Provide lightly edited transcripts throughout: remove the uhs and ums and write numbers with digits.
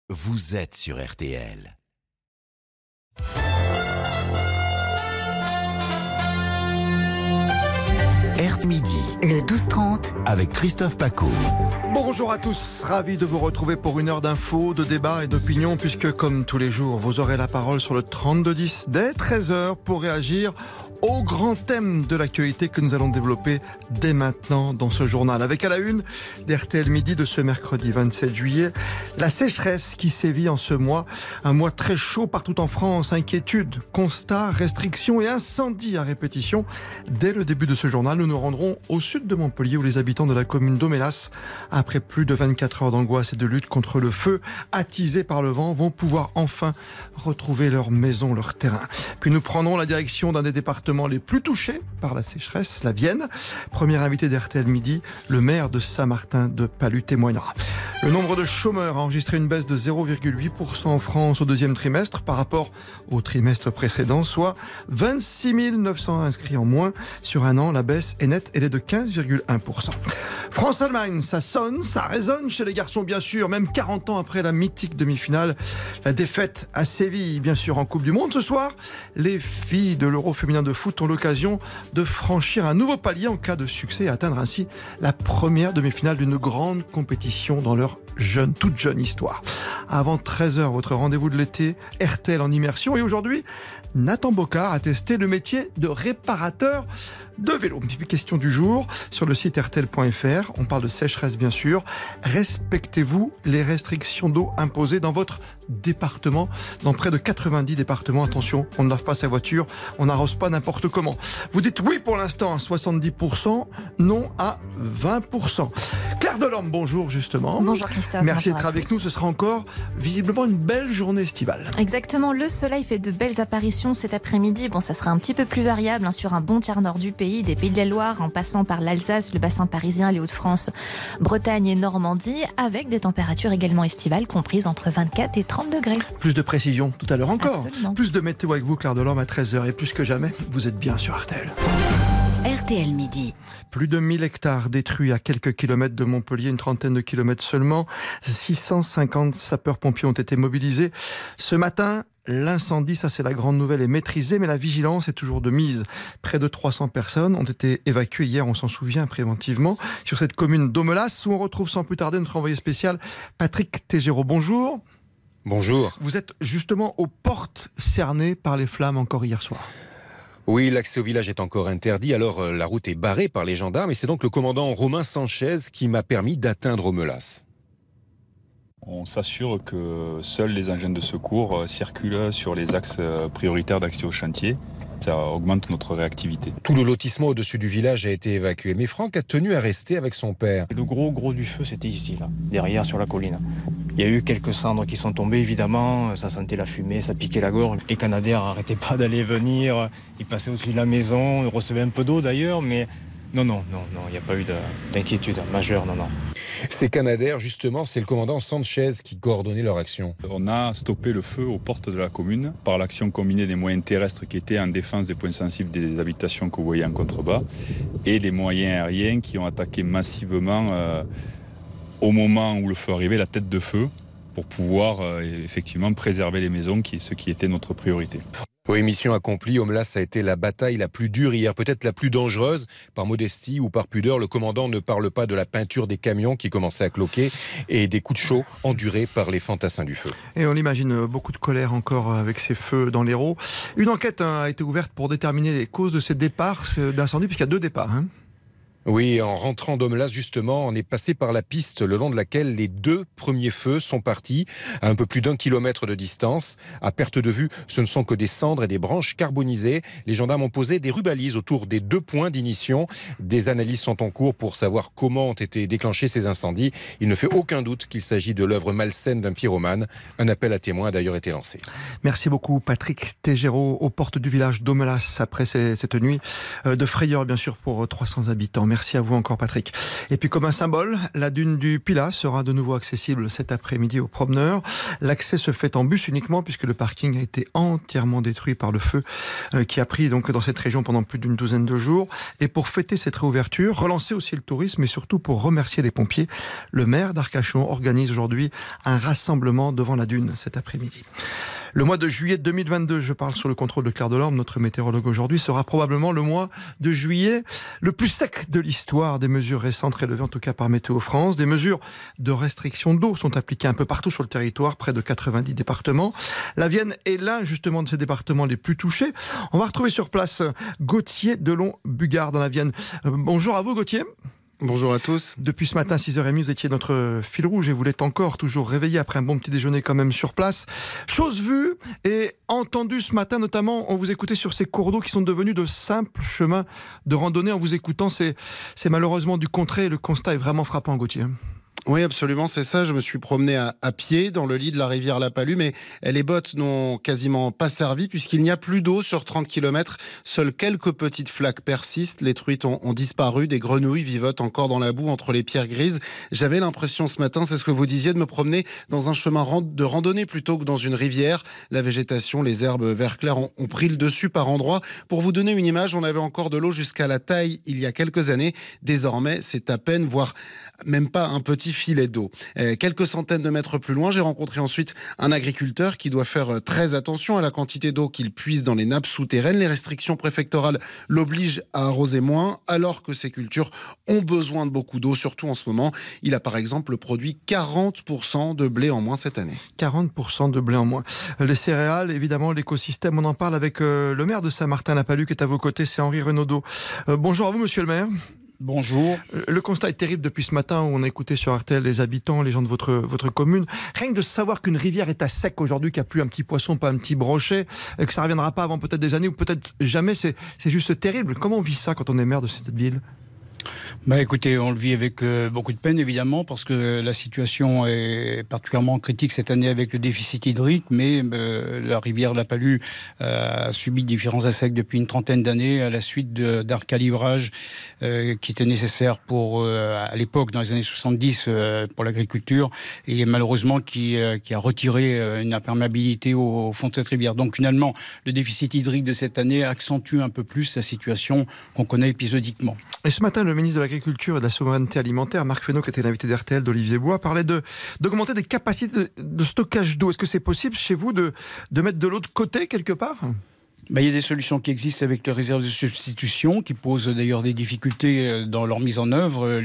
Vous êtes sur RTL. Midi. Le 12-30 avec Christophe Pacaud. Bonjour à tous, ravi de vous retrouver pour une heure d'infos, de débats et d'opinion, puisque comme tous les jours, vous aurez la parole sur le 3210 dès 13h pour réagir au grand thème de l'actualité que nous allons développer dès maintenant dans ce journal. Avec à la une d'RTL Midi de ce mercredi 27 juillet, la sécheresse qui sévit en ce mois. Un mois très chaud partout en France. Inquiétude, constats, restrictions et incendies à répétition. Dès le début de ce journal, nous nous rendrons au sud de Montpellier où les habitants de la commune d'Aumélas, après plus de 24 heures d'angoisse et de lutte contre le feu attisé par le vent, vont pouvoir enfin retrouver leur maison, leur terrain. Puis nous prendrons la direction d'un des départements les plus touchés par la sécheresse, la Vienne. Premier invité d'RTL Midi, le maire de Saint-Martin de Palu témoignera. Le nombre de chômeurs a enregistré une baisse de 0,8% en France au deuxième trimestre par rapport au trimestre précédent, soit 26 900 inscrits en moins sur un an. La baisse est nette, elle est de 15,1%. France-Allemagne, ça sonne, ça résonne chez les garçons bien sûr, même 40 ans après la mythique demi-finale. La défaite à Séville, bien sûr, en Coupe du Monde. Ce soir, les filles de l'Euro féminin de foot ont l'occasion de franchir un nouveau palier en cas de succès et atteindre ainsi la première demi-finale d'une grande compétition dans leur toute jeune histoire. Avant 13h, votre rendez-vous de l'été, RTL en immersion. Et aujourd'hui, Nathan Bocard a testé le métier de réparateur de vélo. Question du jour sur le site rtl.fr. On parle de sécheresse bien sûr. Respectez-vous les restrictions d'eau imposées dans votre département? Dans près de 90 départements, attention, on ne lave pas sa voiture, on n'arrose pas n'importe comment. Vous dites oui pour l'instant à 70%, non à 20%. Claire Delorme, bonjour justement. Bonjour Christophe. Merci d'être avec nous. Ce sera encore visiblement une belle journée estivale. Exactement, le soleil fait de belles apparitions cet après-midi. Bon, ça sera un petit peu plus variable sur un bon tiers nord du pays, des Pays de la Loire en passant par l'Alsace, le bassin parisien, les Hauts-de-France, Bretagne et Normandie, avec des températures également estivales comprises entre 24 et 30 degrés. Plus de précision tout à l'heure encore. Absolument. Plus de météo avec vous Claire Delorme à 13h et plus que jamais, vous êtes bien sur RTL. RTL Midi. Plus de 1000 hectares détruits à quelques kilomètres de Montpellier, une trentaine de kilomètres seulement. 650 sapeurs-pompiers ont été mobilisés. Ce matin, l'incendie, ça c'est la grande nouvelle, est maîtrisé, mais la vigilance est toujours de mise. Près de 300 personnes ont été évacuées hier, on s'en souvient préventivement, sur cette commune d'Aumélas, où on retrouve sans plus tarder notre envoyé spécial Patrick Tégéraud. Bonjour. Bonjour. Vous êtes justement aux portes cernées par les flammes encore hier soir. Oui, l'accès au village est encore interdit, alors la route est barrée par les gendarmes et c'est donc le commandant Romain Sanchez qui m'a permis d'atteindre Aumélas. On s'assure que seuls les engins de secours circulent sur les axes prioritaires d'accès au chantier. Ça augmente notre réactivité. Tout le lotissement au-dessus du village a été évacué, mais Franck a tenu à rester avec son père. Le gros du feu, c'était ici, là, derrière sur la colline. Il y a eu quelques cendres qui sont tombées, évidemment, ça sentait la fumée, ça piquait la gorge. Les Canadaires n'arrêtaient pas d'aller venir, ils passaient au-dessus de la maison, ils recevaient un peu d'eau d'ailleurs, mais non, il n'y a pas eu d'inquiétude majeure, non. Ces Canadaires, justement, c'est le commandant Sanchez qui coordonnait leur action. On a stoppé le feu aux portes de la commune par l'action combinée des moyens terrestres qui étaient en défense des points sensibles des habitations que vous voyez en contrebas et des moyens aériens qui ont attaqué massivement au moment où le feu arrivait, la tête de feu, pour pouvoir effectivement préserver les maisons, ce qui était notre priorité. Oui, mission accomplie. Aumélas a été la bataille la plus dure hier, peut-être la plus dangereuse. Par modestie ou par pudeur, le commandant ne parle pas de la peinture des camions qui commençaient à cloquer et des coups de chaud endurés par les fantassins du feu. Et on l'imagine, beaucoup de colère encore avec ces feux dans l'Hérault. Une enquête a été ouverte pour déterminer les causes de ces départs d'incendie, puisqu'il y a 2 départs. Oui, en rentrant d'Aumélas, justement, on est passé par la piste le long de laquelle les 2 premiers feux sont partis à un peu plus d'1 kilomètre de distance. À perte de vue, ce ne sont que des cendres et des branches carbonisées. Les gendarmes ont posé des rubalises autour des 2 points d'ignition. Des analyses sont en cours pour savoir comment ont été déclenchés ces incendies. Il ne fait aucun doute qu'il s'agit de l'œuvre malsaine d'un pyromane. Un appel à témoins a d'ailleurs été lancé. Merci beaucoup Patrick Tégéraud aux portes du village d'Aumélas après cette nuit de frayeur bien sûr pour 300 habitants. Merci à vous encore, Patrick. Et puis, comme un symbole, la dune du Pilat sera de nouveau accessible cet après-midi aux promeneurs. L'accès se fait en bus uniquement puisque le parking a été entièrement détruit par le feu qui a pris donc dans cette région pendant plus d'une douzaine de jours. Et pour fêter cette réouverture, relancer aussi le tourisme et surtout pour remercier les pompiers, le maire d'Arcachon organise aujourd'hui un rassemblement devant la dune cet après-midi. Le mois de juillet 2022, je parle sur le contrôle de Claire Delorme, notre météorologue aujourd'hui, sera probablement le mois de juillet le plus sec de l'histoire. Des mesures récentes relevées en tout cas par Météo France. Des mesures de restriction d'eau sont appliquées un peu partout sur le territoire, près de 90 départements. La Vienne est l'un justement de ces départements les plus touchés. On va retrouver sur place Gauthier Delon-Bugard dans la Vienne. Bonjour à vous Gauthier. Bonjour à tous. Depuis ce matin, 6h30, vous étiez notre fil rouge et vous l'êtes encore, toujours réveillé après un bon petit déjeuner quand même sur place. Chose vue et entendue ce matin, notamment, on vous écoutait sur ces cours d'eau qui sont devenus de simples chemins de randonnée. En vous écoutant, c'est malheureusement du concret et le constat est vraiment frappant, Gauthier. Oui, absolument, c'est ça. Je me suis promené à pied dans le lit de la rivière La Palue, mais les bottes n'ont quasiment pas servi puisqu'il n'y a plus d'eau sur 30 km. Seules quelques petites flaques persistent. Les truites ont disparu. Des grenouilles vivotent encore dans la boue entre les pierres grises. J'avais l'impression ce matin, c'est ce que vous disiez, de me promener dans un chemin de randonnée plutôt que dans une rivière. La végétation, les herbes vert clair ont pris le dessus par endroits. Pour vous donner une image, on avait encore de l'eau jusqu'à la taille il y a quelques années. Désormais, c'est à peine, voire même pas un petit filet d'eau. Quelques centaines de mètres plus loin, j'ai rencontré ensuite un agriculteur qui doit faire très attention à la quantité d'eau qu'il puise dans les nappes souterraines. Les restrictions préfectorales l'obligent à arroser moins, alors que ces cultures ont besoin de beaucoup d'eau, surtout en ce moment. Il a par exemple produit 40% de blé en moins cette année. 40% de blé en moins. Les céréales, évidemment, l'écosystème, on en parle avec le maire de Saint-Martin-la-Palue qui est à vos côtés, c'est Henri Renaudot. Bonjour à vous, monsieur le maire. Bonjour. Le constat est terrible depuis ce matin où on a écouté sur RTL les habitants, les gens de votre commune. Rien que de savoir qu'une rivière est à sec aujourd'hui, qu'il n'y a plus un petit poisson, pas un petit brochet, que ça ne reviendra pas avant peut-être des années ou peut-être jamais, c'est juste terrible. Comment on vit ça quand on est maire de cette ville ? Écoutez, on le vit avec beaucoup de peine évidemment parce que la situation est particulièrement critique cette année avec le déficit hydrique, mais la rivière La Palue a subi différents assecs depuis une trentaine d'années à la suite d'un recalibrage qui était nécessaire pour, à l'époque, dans les années 70, pour l'agriculture et malheureusement qui a retiré une imperméabilité au fond de cette rivière. Donc finalement, le déficit hydrique de cette année accentue un peu plus la situation qu'on connaît épisodiquement. Et ce matin, le ministre de l'Agriculture et de la Souveraineté Alimentaire, Marc Fesneau, qui était l'invité d'RTL d'Olivier Bois, parlait d'augmenter des capacités de stockage d'eau. Est-ce que c'est possible chez vous de mettre de l'eau de côté quelque part ? Il y a des solutions qui existent avec les réserves de substitution, qui posent d'ailleurs des difficultés dans leur mise en œuvre.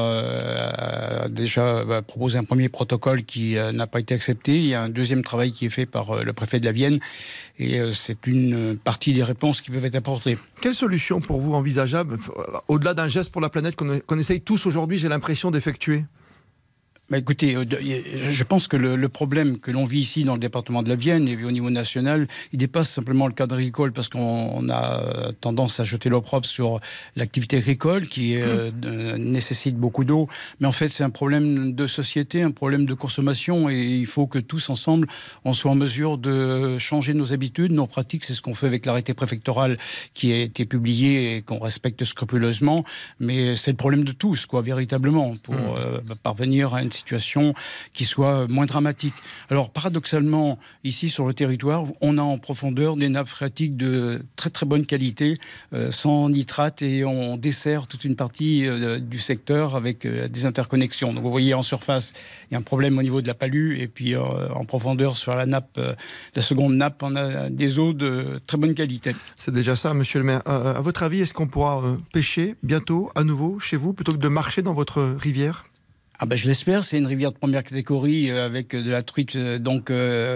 L'État a déjà proposé un premier protocole qui n'a pas été accepté. Il y a un deuxième travail qui est fait par le préfet de la Vienne. Et c'est une partie des réponses qui peuvent être apportées. Quelle solution pour vous envisageable, au-delà d'un geste pour la planète qu'on essaye tous aujourd'hui, j'ai l'impression, d'effectuer ? Écoutez, je pense que le problème que l'on vit ici dans le département de la Vienne et au niveau national, il dépasse simplement le cadre agricole parce qu'on a tendance à jeter l'opprobre sur l'activité agricole qui nécessite beaucoup d'eau. Mais en fait, c'est un problème de société, un problème de consommation et il faut que tous ensemble, on soit en mesure de changer nos habitudes, nos pratiques. C'est ce qu'on fait avec l'arrêté préfectoral qui a été publié et qu'on respecte scrupuleusement. Mais c'est le problème de tous, véritablement, pour parvenir à une situation qui soit moins dramatique. Alors paradoxalement, ici sur le territoire, on a en profondeur des nappes phréatiques de très très bonne qualité, sans nitrate, et on dessert toute une partie du secteur avec des interconnexions. Donc vous voyez, en surface, il y a un problème au niveau de la Palue, et puis en profondeur sur la nappe, la seconde nappe, on a des eaux de très bonne qualité. C'est déjà ça, monsieur le maire. À votre avis, est-ce qu'on pourra pêcher bientôt à nouveau chez vous, plutôt que de marcher dans votre rivière ? Je l'espère, c'est une rivière de première catégorie avec de la truite, donc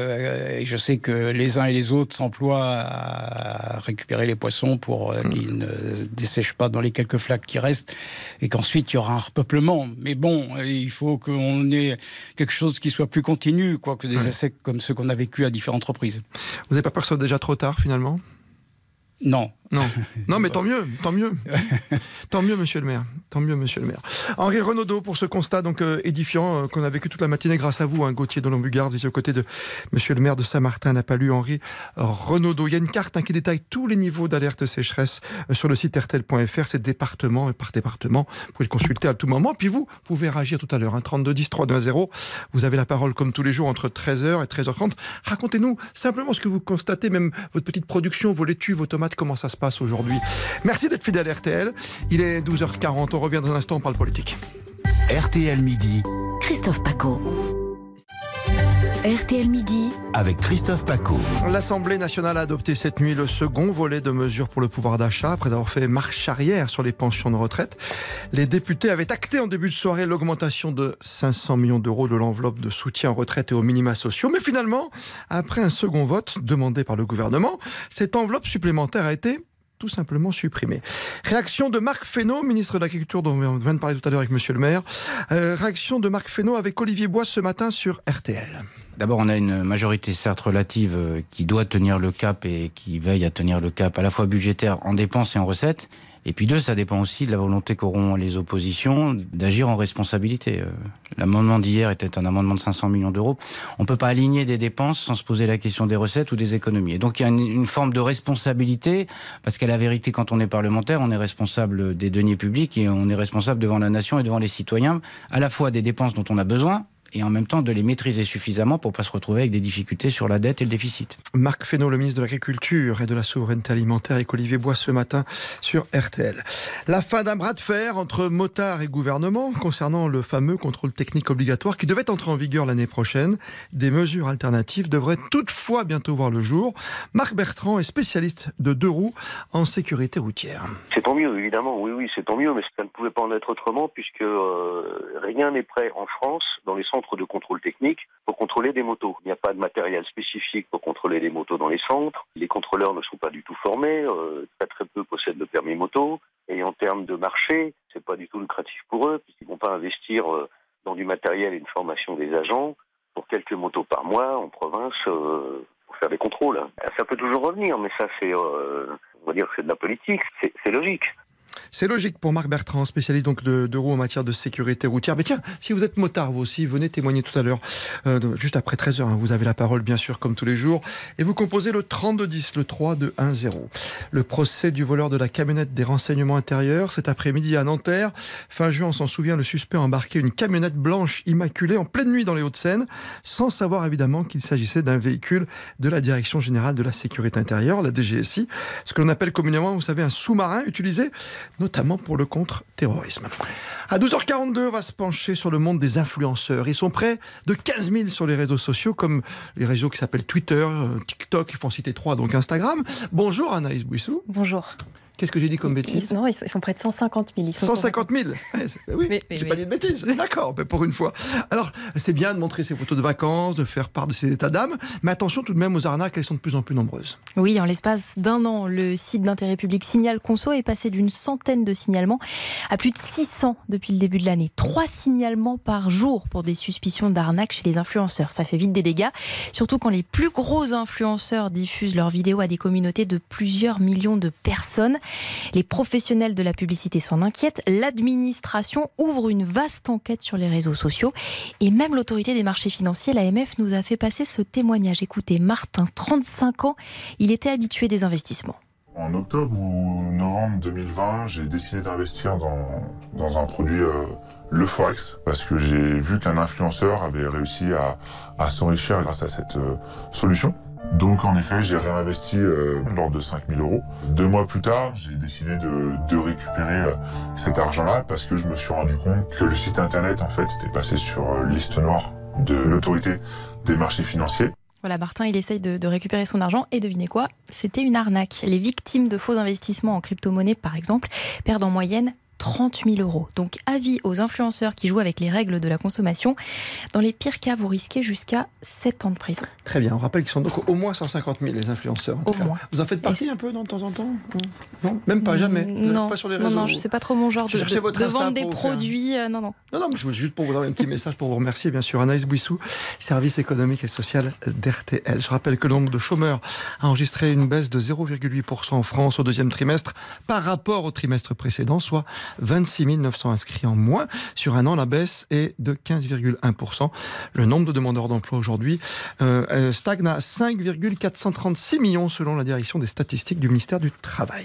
je sais que les uns et les autres s'emploient à récupérer les poissons pour qu'ils ne dessèchent pas dans les quelques flaques qui restent et qu'ensuite il y aura un repeuplement. Mais bon, il faut qu'on ait quelque chose qui soit plus continu, que des assecs comme ceux qu'on a vécu à différentes reprises. Vous n'avez pas peur que ce soit déjà trop tard finalement ? Non, Non, mais tant mieux. Tant mieux, monsieur le maire. Henri Renaudot, pour ce constat donc édifiant qu'on a vécu toute la matinée grâce à vous, Gauthier Delon-Bugard, ici aux côtés de monsieur le maire de Saint-Martin-la-Palue, Henri Renaudot. Il y a une carte qui détaille tous les niveaux d'alerte sécheresse sur le site rtl.fr. C'est département par département. Vous pouvez le consulter à tout moment. Puis vous pouvez réagir tout à l'heure. 32 10 320. Vous avez la parole comme tous les jours entre 13h et 13h30. Racontez-nous simplement ce que vous constatez, même votre petite production, vos laitues, vos tomates, comment ça se passe aujourd'hui. Merci d'être fidèle à RTL. Il est 12h40. On revient dans un instant, on parle politique. RTL Midi. Christophe Pacaud. RTL Midi. Avec Christophe Pacaud. L'Assemblée nationale a adopté cette nuit le second volet de mesures pour le pouvoir d'achat après avoir fait marche arrière sur les pensions de retraite. Les députés avaient acté en début de soirée l'augmentation de 500 millions d'euros de l'enveloppe de soutien aux retraites et aux minima sociaux. Mais finalement, après un second vote demandé par le gouvernement, cette enveloppe supplémentaire a été tout simplement supprimée. Réaction de Marc Fesneau, ministre de l'Agriculture, dont on vient de parler tout à l'heure avec monsieur le maire. Réaction de Marc Fesneau avec Olivier Bois ce matin sur RTL. D'abord, on a une majorité certes relative qui doit tenir le cap et qui veille à tenir le cap à la fois budgétaire en dépenses et en recettes. Et puis ça dépend aussi de la volonté qu'auront les oppositions d'agir en responsabilité. L'amendement d'hier était un amendement de 500 millions d'euros. On ne peut pas aligner des dépenses sans se poser la question des recettes ou des économies. Et donc il y a une forme de responsabilité, parce qu'à la vérité, quand on est parlementaire, on est responsable des deniers publics et on est responsable devant la nation et devant les citoyens, à la fois des dépenses dont on a besoin, et en même temps de les maîtriser suffisamment pour ne pas se retrouver avec des difficultés sur la dette et le déficit. Marc Fesneau, le ministre de l'Agriculture et de la Souveraineté Alimentaire, avec Olivier Bois ce matin sur RTL. La fin d'un bras de fer entre motards et gouvernement concernant le fameux contrôle technique obligatoire qui devait entrer en vigueur l'année prochaine. Des mesures alternatives devraient toutefois bientôt voir le jour. Marc Bertrand est spécialiste de deux roues en sécurité routière. C'est tant mieux, évidemment, oui, c'est tant mieux, mais ça ne pouvait pas en être autrement puisque rien n'est prêt en France, dans les centres de contrôle technique, pour contrôler des motos. Il n'y a pas de matériel spécifique pour contrôler les motos dans les centres. Les contrôleurs ne sont pas du tout formés, très peu possèdent le permis moto. Et en termes de marché, c'est pas du tout lucratif pour eux, puisqu'ils ne vont pas investir dans du matériel et une formation des agents pour quelques motos par mois en province pour faire des contrôles. Ça peut toujours revenir, mais ça c'est, on va dire que c'est de la politique, c'est logique. C'est logique pour Marc Bertrand, spécialiste donc de roues en matière de sécurité routière. Mais tiens, si vous êtes motard vous aussi, venez témoigner tout à l'heure, juste après 13h. Vous avez la parole bien sûr comme tous les jours. Et vous composez le 3210, le 3210. Le procès du voleur de la camionnette des renseignements intérieurs cet après-midi à Nanterre. Fin juin, on s'en souvient, le suspect a embarqué une camionnette blanche immaculée en pleine nuit dans les Hauts-de-Seine, sans savoir évidemment qu'il s'agissait d'un véhicule de la Direction Générale de la Sécurité Intérieure, la DGSI. Ce que l'on appelle communément, vous savez, un sous-marin utilisé notamment pour le contre-terrorisme. À 12h42, on va se pencher sur le monde des influenceurs. Ils sont près de 15 000 sur les réseaux sociaux, comme les réseaux qui s'appellent Twitter, TikTok, il faut en citer 3, donc Instagram. Bonjour Anaïs Bouissou. Bonjour. Qu'est-ce que j'ai dit comme bêtise ? Non, ils sont près de 150 000. 150 000 Oui, j'ai pas dit de bêtises. D'accord, mais pour une fois. Alors, c'est bien de montrer ses photos de vacances, de faire part de ses états d'âme, mais attention tout de même aux arnaques, elles sont de plus en plus nombreuses. Oui, en l'espace d'un an, le site d'intérêt public Signal Conso est passé d'une centaine de signalements à plus de 600 depuis le début de l'année. 3 signalements par jour pour des suspicions d'arnaque chez les influenceurs. Ça fait vite des dégâts, surtout quand les plus gros influenceurs diffusent leurs vidéos à des communautés de plusieurs millions de personnes. Les professionnels de la publicité s'en inquiètent. L'administration ouvre une vaste enquête sur les réseaux sociaux. Et même l'autorité des marchés financiers, l'AMF, nous a fait passer ce témoignage. Écoutez, Martin, 35 ans, il était habitué des investissements. En octobre ou novembre 2020, j'ai décidé d'investir dans un produit, le Forex, parce que j'ai vu qu'un influenceur avait réussi à s'enrichir grâce à cette solution. Donc en effet, j'ai réinvesti l'ordre de 5 000 €. 2 mois plus tard, j'ai décidé de récupérer cet argent-là parce que je me suis rendu compte que le site internet en fait était passé sur liste noire de l'autorité des marchés financiers. Voilà, Martin, il essaye de récupérer son argent et devinez quoi ? C'était une arnaque. Les victimes de faux investissements en crypto-monnaie, par exemple, perdent en moyenne 30 000 €. Donc avis aux influenceurs qui jouent avec les règles de la consommation. Dans les pires cas, vous risquez jusqu'à 7 ans de prison. Très bien, on rappelle qu'ils sont donc au moins 150 000 les influenceurs. Au moins. Vous en faites partie un peu de temps en temps? Non, même pas, jamais. Non, pas sur les réseaux. Non, je sais pas trop mon genre de vendre des produits. Non. Non, mais juste pour vous donner un petit message pour vous remercier, bien sûr. Anaïs Bouissou, service économique et social d'RTL. Je rappelle que le nombre de chômeurs a enregistré une baisse de 0,8% en France au deuxième trimestre par rapport au trimestre précédent, soit 26 900 inscrits en moins. Sur un an, la baisse est de 15,1%. Le nombre de demandeurs d'emploi aujourd'hui stagne à 5,436 millions selon la direction des statistiques du ministère du Travail.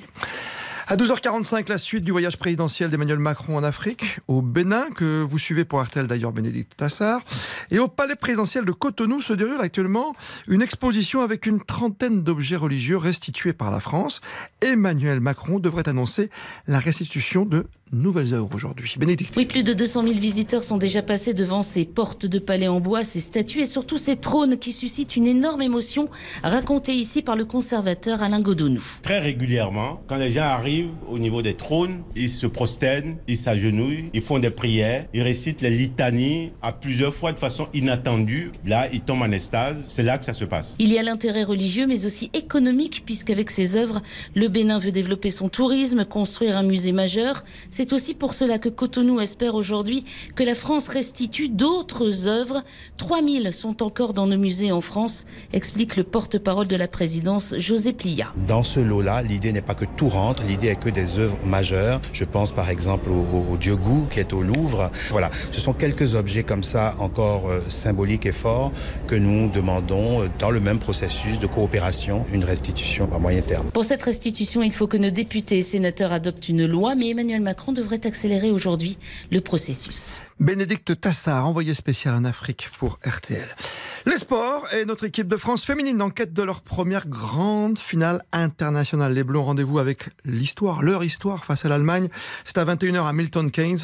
À 12h45, la suite du voyage présidentiel d'Emmanuel Macron en Afrique, au Bénin, que vous suivez pour RTL d'ailleurs, Bénédicte Tassard. Et au palais présidentiel de Cotonou se déroule actuellement une exposition avec une trentaine d'objets religieux restitués par la France. Emmanuel Macron devrait annoncer la restitution de nouvelles œuvres aujourd'hui. Bénédicte. Oui, plus de 200 000 visiteurs sont déjà passés devant ces portes de palais en bois, ces statues et surtout ces trônes qui suscitent une énorme émotion, racontée ici par le conservateur Alain Godonou. Très régulièrement, quand les gens arrivent au niveau des trônes, ils se prosternent, ils s'agenouillent, ils font des prières, ils récitent les litanies à plusieurs fois de façon inattendue. Là, ils tombent en extase. C'est là que ça se passe. Il y a l'intérêt religieux, mais aussi économique, puisqu'avec ces œuvres, le Bénin veut développer son tourisme, construire un musée majeur. C'est aussi pour cela que Cotonou espère aujourd'hui que la France restitue d'autres œuvres. 3000 sont encore dans nos musées en France, explique le porte-parole de la présidence, José Plia. Dans ce lot-là, l'idée n'est pas que tout rentre, l'idée est que des œuvres majeures. Je pense par exemple au Dieu Gou qui est au Louvre. Voilà, ce sont quelques objets comme ça encore symboliques et forts que nous demandons dans le même processus de coopération, une restitution à moyen terme. Pour cette restitution, il faut que nos députés et sénateurs adoptent une loi, mais Emmanuel Macron devrait accélérer aujourd'hui le processus. Bénédicte Tassard, envoyée spéciale en Afrique pour RTL. Les sports et notre équipe de France féminine en quête de leur première grande finale internationale. Les Bleus ont rendez-vous avec l'histoire, leur histoire face à l'Allemagne. C'est à 21h à Milton Keynes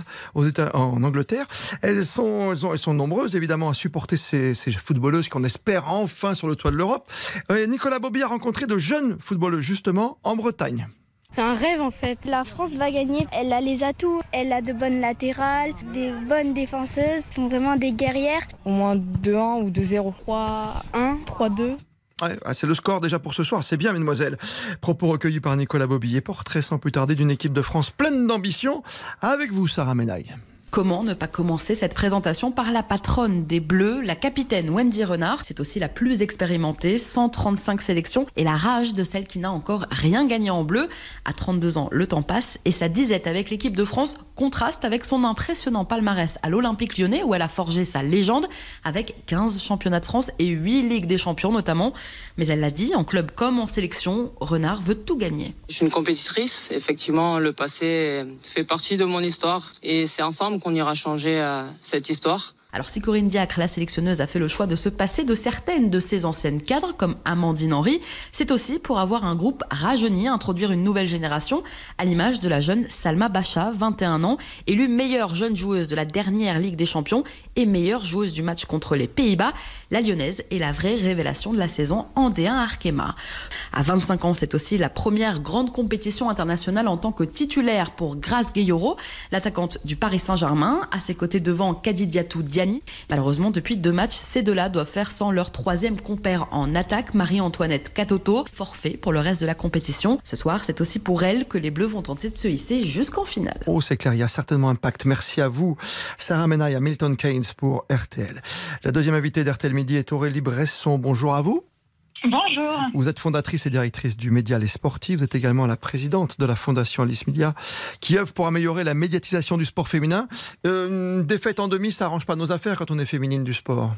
en Angleterre. Elles sont nombreuses évidemment à supporter ces footballeuses qu'on espère enfin sur le toit de l'Europe. Nicolas Bobby a rencontré de jeunes footballeuses justement en Bretagne. C'est un rêve en fait. La France va gagner. Elle a les atouts. Elle a de bonnes latérales, des bonnes défenseuses. Ce sont vraiment des guerrières. Au moins 2-1 ou 2-0. 3-1, 3-2. Ouais, c'est le score déjà pour ce soir, c'est bien mesdemoiselles. Propos recueillis par Nicolas Bobby et portrait sans plus tarder d'une équipe de France pleine d'ambition. Avec vous Sarah Menaille. Comment ne pas commencer cette présentation par la patronne des Bleus, la capitaine Wendy Renard. C'est aussi la plus expérimentée, 135 sélections et la rage de celle qui n'a encore rien gagné en bleu. À 32 ans, le temps passe et sa disette avec l'équipe de France contraste avec son impressionnant palmarès à l'Olympique Lyonnais où elle a forgé sa légende avec 15 championnats de France et 8 Ligues des Champions notamment. Mais elle l'a dit, en club comme en sélection, Renard veut tout gagner. Je suis une compétitrice, effectivement le passé fait partie de mon histoire et c'est ensemble qu'on ira changer cette histoire. Alors si Corinne Diacre, la sélectionneuse, a fait le choix de se passer de certaines de ses anciennes cadres, comme Amandine Henry, c'est aussi pour avoir un groupe rajeuni, introduire une nouvelle génération, à l'image de la jeune Salma Bacha, 21 ans, élue meilleure jeune joueuse de la dernière Ligue des Champions et meilleure joueuse du match contre les Pays-Bas. La Lyonnaise est la vraie révélation de la saison en D1 Arkema. À 25 ans, c'est aussi la première grande compétition internationale en tant que titulaire pour Grace Gueyoro, l'attaquante du Paris Saint-Germain, à ses côtés devant Kadidiatou Diani. Malheureusement, depuis 2 matchs, ces deux-là doivent faire sans leur troisième compère en attaque, Marie-Antoinette Katoto, forfait pour le reste de la compétition. Ce soir, c'est aussi pour elle que les Bleus vont tenter de se hisser jusqu'en finale. Oh, c'est clair, il y a certainement un pacte. Merci à vous, Sarah Menaille à Milton Keynes pour RTL. La deuxième invitée d'RTL Midi est Aurélie Bresson. Bonjour à vous. Bonjour. Vous êtes fondatrice et directrice du média Les Sportifs. Vous êtes également la présidente de la fondation Alice Media qui œuvre pour améliorer la médiatisation du sport féminin. Une défaite en demi, ça arrange pas nos affaires quand on est féminine du sport.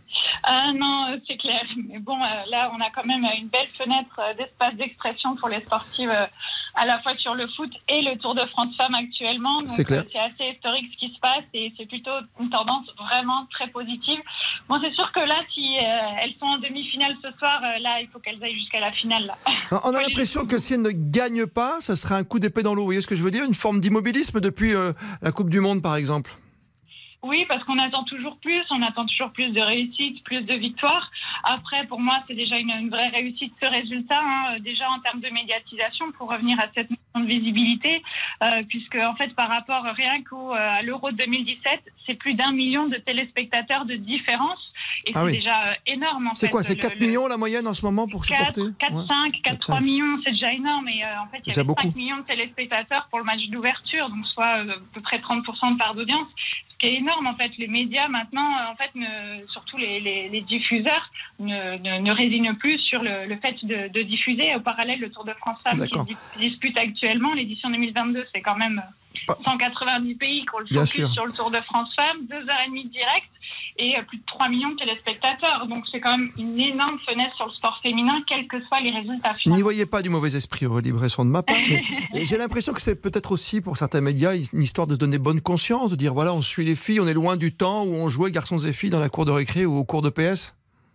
Non, c'est clair. Mais bon, là, on a quand même une belle fenêtre d'espace d'expression pour les sportives, à la fois sur le foot et le Tour de France Femmes actuellement. Donc, c'est clair. C'est assez historique ce qui se passe et c'est plutôt une tendance vraiment très positive. Bon, c'est sûr que là, si elles sont en demi-finale ce soir, là, il faut qu'elles aillent jusqu'à la finale. Là. On a l'impression que si elles ne gagnent pas, ça serait un coup d'épée dans l'eau. Vous voyez ce que je veux dire ? Une forme d'immobilisme depuis la Coupe du Monde, par exemple. Oui, parce qu'on attend toujours plus de réussite, plus de victoires. Après, pour moi, c'est déjà une vraie réussite ce résultat, déjà en termes de médiatisation, pour revenir à cette notion de visibilité, puisque en fait, par rapport rien à l'Euro 2017, c'est plus d'1 million de téléspectateurs de différence, et c'est déjà énorme. C'est quoi, c'est 4 millions la moyenne en ce moment pour supporter 3 millions, c'est déjà énorme, et en fait, il y avait 5 millions de téléspectateurs pour le match d'ouverture, donc soit à peu près 30% de part d'audience. Ce qui est énorme, en fait, les médias maintenant, surtout les diffuseurs, ne résignent plus sur le fait de diffuser. Au parallèle, le Tour de France Femmes qui se dispute actuellement, l'édition 2022, c'est quand même 190 pays qui ont le focus sur le Tour de France Femmes, 2h30 direct et plus de 3 millions de téléspectateurs. Donc c'est quand même une énorme fenêtre sur le sport féminin, quels que soient les résultats finaux. N'y voyez pas du mauvais esprit, Aurélie Bresson, de ma part. Mais j'ai l'impression que c'est peut-être aussi pour certains médias une histoire de se donner bonne conscience, de dire voilà, on suit les filles, on est loin du temps où on jouait garçons et filles dans la cour de récré ou au cours de PS.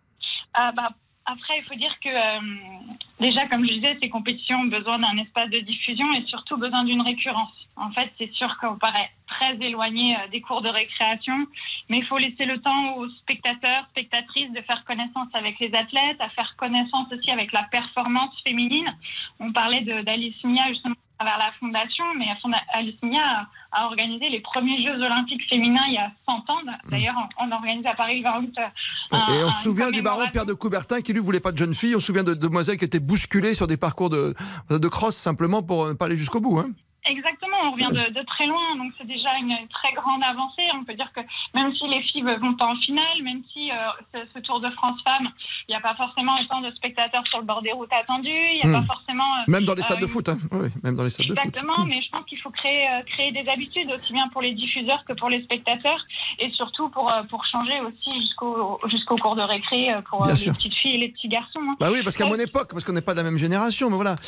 Après, il faut dire que déjà, comme je disais, ces compétitions ont besoin d'un espace de diffusion et surtout besoin d'une récurrence. En fait, c'est sûr qu'on paraît très éloigné des cours de récréation, mais il faut laisser le temps aux spectateurs, spectatrices de faire connaissance avec les athlètes, à faire connaissance aussi avec la performance féminine. On parlait d'Alice Mia justement à travers la fondation, mais Alice Mia a organisé les premiers Jeux Olympiques féminins il y a 100 ans. D'ailleurs, on organise à Paris le 20 août. Et on se souvient du baron Pierre de Coubertin qui lui voulait pas de jeunes filles. On se souvient de demoiselles qui étaient bousculées sur des parcours de cross simplement pour ne pas aller jusqu'au bout. Exactement, on revient de très loin, donc c'est déjà une très grande avancée. On peut dire que même si les filles vont pas en finale, même si ce Tour de France Femmes, il n'y a pas forcément autant de spectateurs sur le bord des routes attendus, il n'y a pas forcément... même dans les stades de foot, oui, même dans les stades de foot. Exactement, mais je pense qu'il faut créer des habitudes, aussi bien pour les diffuseurs que pour les spectateurs, et surtout pour changer aussi jusqu'au cours de récré pour les petites filles et les petits garçons. Bah oui, parce qu'à mon époque, parce qu'on n'est pas de la même génération, mais voilà,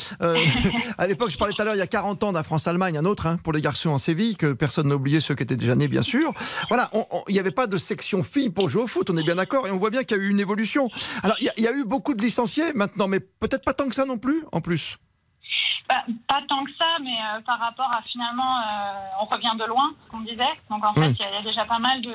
à l'époque, je parlais tout à l'heure, il y a 40 ans d'un France-Allemagne, un autre pour les garçons en Séville, que personne n'a oublié, ceux qui étaient déjà nés, bien sûr. Voilà, il n'y avait pas de section filles pour jouer au foot, on est bien d'accord, et on voit bien qu'il y a eu une évolution. Alors, il y a eu beaucoup de licenciés maintenant, mais peut-être pas tant que ça non plus, en plus. Pas tant que ça, mais par rapport à finalement, on revient de loin, ce qu'on disait. Donc en fait, il y a déjà pas mal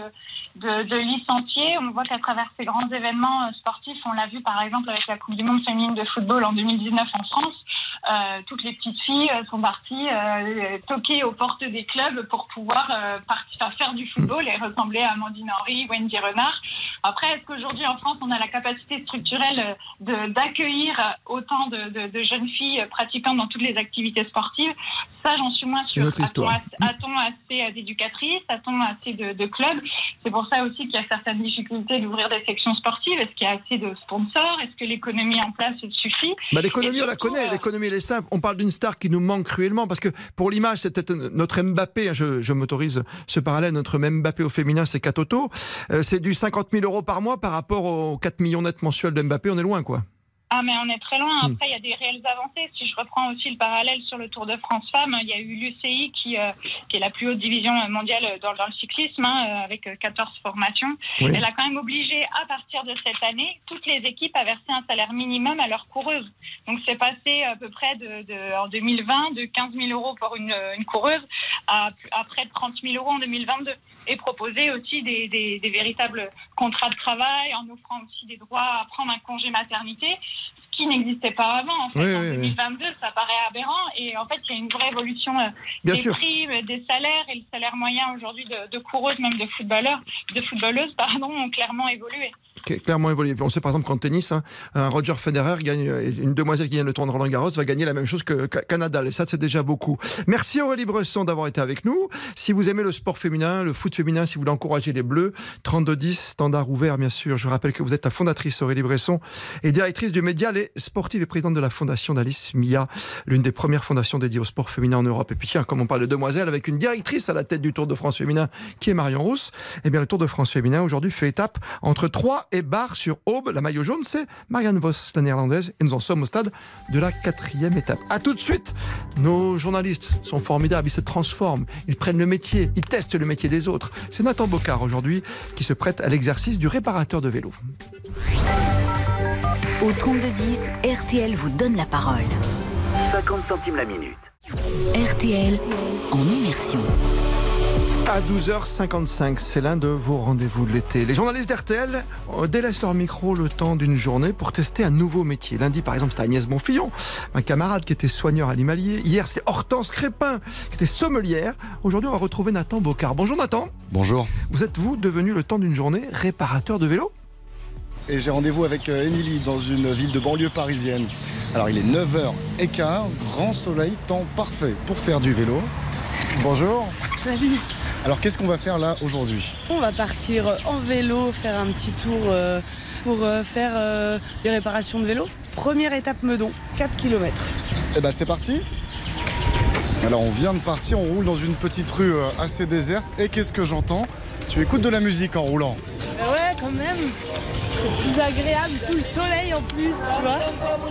de licenciés. On voit qu'à travers ces grands événements sportifs, on l'a vu par exemple avec la Coupe du Monde féminine de football en 2019 en France, toutes les petites filles sont parties toquer aux portes des clubs pour pouvoir faire du football et ressembler à Amandine Henry, Wendy Renard. Après, est-ce qu'aujourd'hui en France, on a la capacité structurelle d'accueillir autant de jeunes filles pratiquant dans toutes les activités sportives? Ça, j'en suis moins sûre. A-t-on assez d'éducatrices? A-t-on assez de clubs? C'est pour ça aussi qu'il y a certaines difficultés d'ouvrir des sections sportives. Est-ce qu'il y a assez de sponsors? Est-ce que l'économie en place suffit? L'économie, on la connaît. L'économie, elle est simple. On parle d'une star qui nous manque cruellement parce que pour l'image, c'était notre Mbappé. Je m'autorise ce parallèle. Notre Mbappé au féminin, c'est Katoto. C'est du 50 000 € par mois par rapport aux 4 millions net mensuels de Mbappé. On est loin, quoi. Ah, mais on est très loin. Après, il y a des réelles avancées. Si je reprends aussi le parallèle sur le Tour de France Femmes, il y a eu l'UCI qui est la plus haute division mondiale dans le cyclisme, avec 14 formations. Oui. Elle a quand même obligé, à partir de cette année, toutes les équipes à verser un salaire minimum à leurs coureuses. Donc, c'est passé à peu près en 2020 de 15 000 € pour une coureuse à près de 30 000 € en 2022. Et proposer aussi des véritables contrats de travail en offrant aussi des droits à prendre un congé maternité, ce qui n'existait pas avant. En fait, en 2022, ça paraît aberrant. Et en fait, il y a une vraie évolution des prix, des salaires. Et le salaire moyen aujourd'hui de coureuses, même de footballeuses, ont clairement évolué. Clairement évolué. On sait par exemple qu'en tennis, un Roger Federer gagne, une demoiselle qui gagne le tour de Roland-Garros va gagner la même chose qu'un Nadal. Et ça, c'est déjà beaucoup. Merci Aurélie Bresson d'avoir été avec nous. Si vous aimez le sport féminin, le foot féminin, si vous voulez encourager les Bleus, 3210, standard ouvert, bien sûr. Je rappelle que vous êtes la fondatrice Aurélie Bresson et directrice du média Les Sportives et présidente de la fondation d'Alice Mia, l'une des premières fondations dédiées au sport féminin en Europe. Et puis tiens, comme on parle de demoiselles, avec une directrice à la tête du Tour de France féminin qui est Marion Rousse, eh bien le Tour de France féminin aujourd'hui fait étape entre Troyes et Bar-sur-Aube. La maillot jaune, c'est Marianne Vos, la néerlandaise, et nous en sommes au stade de la 4e étape. À tout de suite. Nos journalistes sont formidables, ils se transforment, ils prennent le métier, ils testent le métier des autres. C'est Nathan Bocard aujourd'hui qui se prête à l'exercice du réparateur de vélo. Au 3210, RTL vous donne la parole. 50 centimes la minute. RTL en immersion. À 12h55, c'est l'un de vos rendez-vous de l'été. Les journalistes d'RTL délaissent leur micro le temps d'une journée pour tester un nouveau métier. Lundi, par exemple, c'était Agnès Bonfillon, un camarade qui était soigneur animalier. Hier, c'est Hortense Crépin, qui était sommelière. Aujourd'hui, on va retrouver Nathan Bocard. Bonjour Nathan. Bonjour. Vous êtes, vous, devenu le temps d'une journée réparateur de vélo ? Et j'ai rendez-vous avec Émilie dans une ville de banlieue parisienne. Alors, il est 9h15, grand soleil, temps parfait pour faire du vélo. Bonjour. Salut. Alors, qu'est-ce qu'on va faire là aujourd'hui ? On va partir en vélo, faire un petit tour pour faire des réparations de vélo. Première étape Meudon, 4 km. Eh ben, c'est parti. Alors, on vient de partir, on roule dans une petite rue assez déserte. Et qu'est-ce que j'entends ? Tu écoutes de la musique en roulant ? Ouais, quand même. C'est plus agréable sous le soleil en plus, tu vois.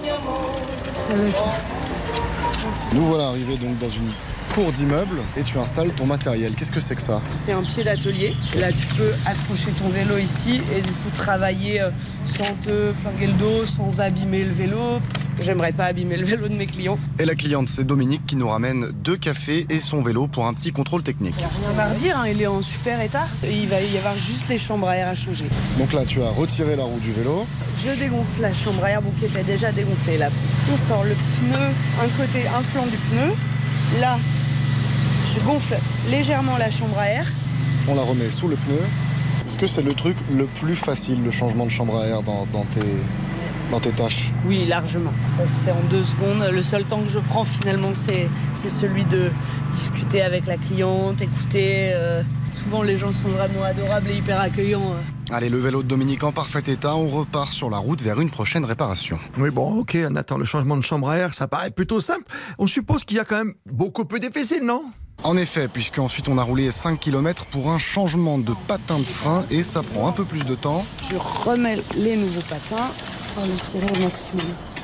Nous voilà arrivés donc dans une cour d'immeuble et tu installes ton matériel. Qu'est-ce que c'est que ça ? C'est un pied d'atelier. Là, tu peux accrocher ton vélo ici et du coup travailler sans te flinguer le dos, sans abîmer le vélo. J'aimerais pas abîmer le vélo de mes clients. Et la cliente, c'est Dominique qui nous ramène 2 cafés et son vélo pour un petit contrôle technique. Il n'y a rien à redire, il est en super état. Et il va y avoir juste les chambres à air à changer. Donc là, tu as retiré la roue du vélo. Je dégonfle la chambre à air, qui était déjà dégonflée là. On sort le pneu, un flanc du pneu. Là, je gonfle légèrement la chambre à air. On la remet sous le pneu. Est-ce que c'est le truc le plus facile, le changement de chambre à air dans tes tâches ? Oui, largement. Ça se fait en 2 secondes. Le seul temps que je prends finalement, c'est celui de discuter avec la cliente, écouter. Souvent, les gens sont vraiment adorables et hyper accueillants. Allez, le vélo de Dominique en parfait état, on repart sur la route vers une prochaine réparation. Oui, bon, ok, Nathan, le changement de chambre à air, ça paraît plutôt simple. On suppose qu'il y a quand même beaucoup peu difficile, non ? En effet, puisqu'ensuite on a roulé 5 km pour un changement de patin de frein et ça prend un peu plus de temps. Je remets les nouveaux patins pour le serrer au maximum.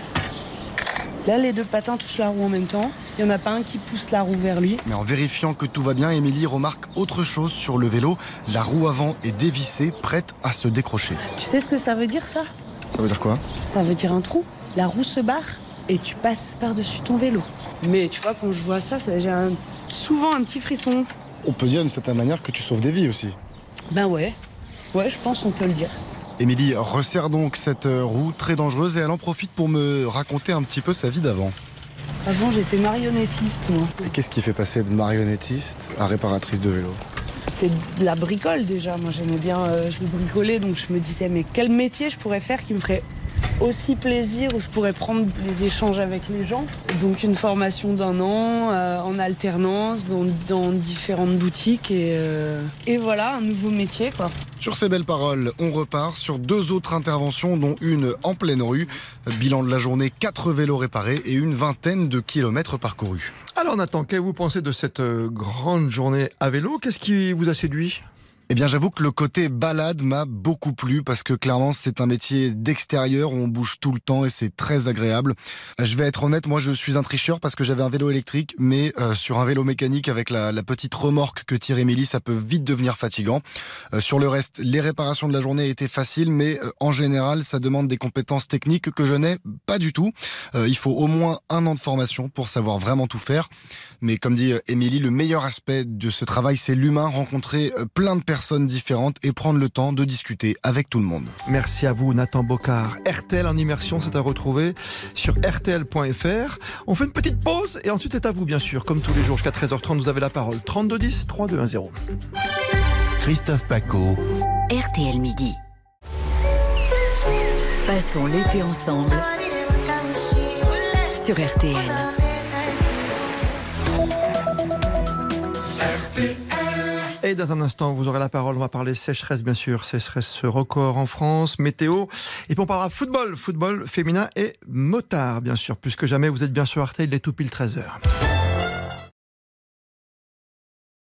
Là, les 2 patins touchent la roue en même temps. Il n'y en a pas un qui pousse la roue vers lui. Mais en vérifiant que tout va bien, Émilie remarque autre chose sur le vélo. La roue avant est dévissée, prête à se décrocher. Tu sais ce que ça veut dire, ça ? Ça veut dire quoi ? Ça veut dire un trou. La roue se barre et tu passes par-dessus ton vélo. Mais tu vois, quand je vois ça, j'ai souvent un petit frisson. On peut dire d'une certaine manière que tu sauves des vies aussi. Ben ouais. Ouais, je pense qu'on peut le dire. Émilie resserre donc cette roue très dangereuse et elle en profite pour me raconter un petit peu sa vie d'avant. Avant, j'étais marionnettiste, moi. Et qu'est-ce qui fait passer de marionnettiste à réparatrice de vélo ? C'est de la bricole déjà. Moi, j'aimais bien je bricolais, donc je me disais, mais quel métier je pourrais faire qui me ferait aussi plaisir, où je pourrais prendre les échanges avec les gens. Donc une formation d'1 an en alternance dans différentes boutiques et voilà, un nouveau métier, quoi. Sur ces belles paroles, on repart sur 2 autres interventions, dont une en pleine rue. Bilan de la journée, 4 vélos réparés et une 20aine de kilomètres parcourus. Alors Nathan, qu'avez-vous pensé de cette grande journée à vélo ? Qu'est-ce qui vous a séduit ? Eh bien, j'avoue que le côté balade m'a beaucoup plu parce que clairement, c'est un métier d'extérieur où on bouge tout le temps et c'est très agréable. Je vais être honnête, moi, je suis un tricheur parce que j'avais un vélo électrique, mais sur un vélo mécanique avec la petite remorque que tire Émilie, ça peut vite devenir fatigant. Sur le reste, les réparations de la journée étaient faciles, mais en général, ça demande des compétences techniques que je n'ai pas du tout. Il faut au moins 1 an de formation pour savoir vraiment tout faire. Mais comme dit Émilie, le meilleur aspect de ce travail, c'est l'humain, rencontrer plein de personnes différentes et prendre le temps de discuter avec tout le monde. Merci à vous Nathan Bocard. RTL en immersion, c'est à retrouver sur rtl.fr. On fait une petite pause et ensuite c'est à vous bien sûr. Comme tous les jours jusqu'à 13h30, vous avez la parole. 32 10 3210. Christophe Paco. RTL Midi. Passons l'été ensemble sur RTL. Et dans un instant, vous aurez la parole. On va parler sécheresse, bien sûr. Sécheresse record en France, météo. Et puis on parlera football féminin et motard, bien sûr. Plus que jamais, vous êtes bien sur RTL, il est tout pile 13h.